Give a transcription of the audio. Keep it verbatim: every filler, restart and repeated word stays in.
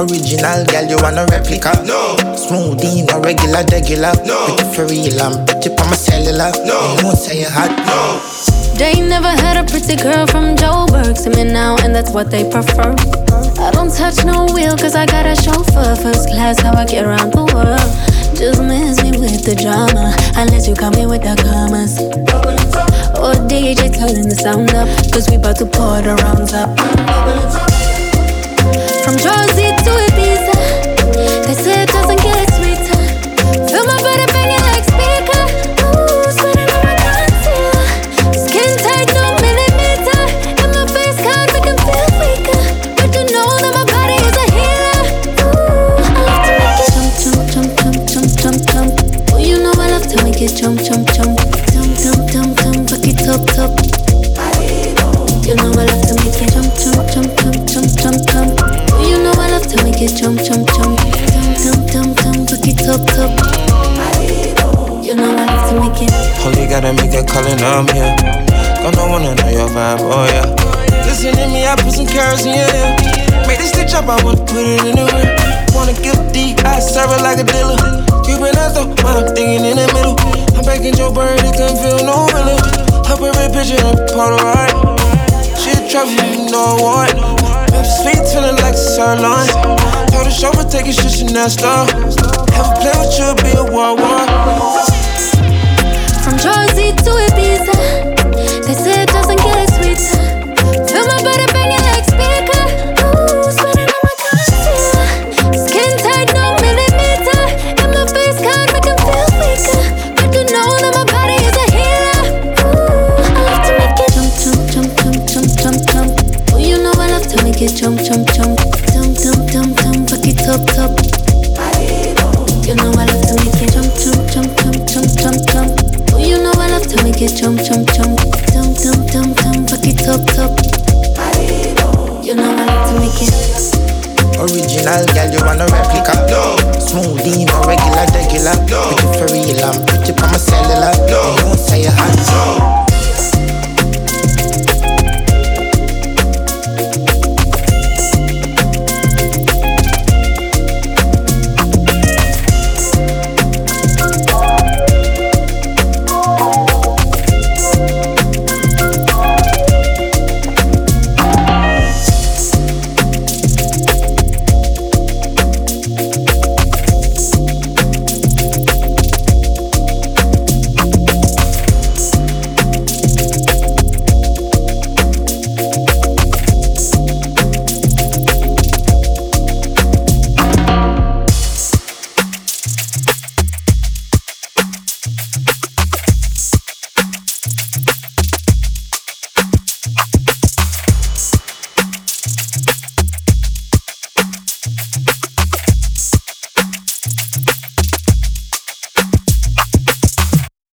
Original, girl, you want a replica? No. Smooth in a regular, regular. No. Pretty for real, I'm pretty on my cellular. No. You won't say you hot. No. They never had a pretty girl from Joburg. See me now, and that's what they prefer. I don't touch no wheel, cause I got a chauffeur. First class, how I get around the world. Just miss me with the drama, unless you come me with the commas. Or D J turning the sound up, cause we bout to pour the rounds up. From Jersey to Ibiza, they say it doesn't get sweeter. Feel my body banging like speaker. Ooh, spinning on my concealer. Skin tight, no millimeter. And my face can't make him feel weaker. But you know that my body is a healer. Ooh, I love to make it jump, jump, jump, jump, jump, jump, jump. Oh, you know I love to make it jump, jump, jump. Jump, jump, jump, jump, back it up, top. You know I love to make it jump, jump, jump, jump, jump, jump, jump. You know I love to make it jump, jump, jump, jump, jump, jump, jump, back it up, top. You know I love to make it. Holy gotta make a calling, I'm here. Gonna wanna know your vibe, oh yeah. Listen to me, I put some carrots in your ear. Make this stitch up, I wanna put it in the rear. Wanna give D, I serve it like a dealer. Keeping us though, I'm thinking in the middle. I'm back in Joe Bird, it can feel no realer. Her favorite picture, a Polaroid. She a trophy, you know what? Memphis feet feeling like a sirloin. Told the chauffeur take his shit Chanel store. Ever play with you, be a war war. From Jersey to Ibiza, they say it doesn't get sweeter. Feel my body banging like speaker. Ooh, spinning on my concealer. Skin tight, no millimeter. And my face can't make him feel weaker. But you know that my body is a healer. Ooh, I love to make it jump, jump, jump, jump, jump, jump, jump. Oh, you know I love to make it jump, jump, jump, jump, jump, jump, jump, back it up, top. You know I love to make it jump, jump, jump, jump, jump, jump, jump. Oh, you know I love to make it jump, jump, jump, jump, jump, jump, jump, back it up, top. You know I love to make it. Original, girl, you want a replica? No. Smooth in a regular, regular. No. Pretty for real, I'm pretty on my cellular. No. You won't say you hot. No.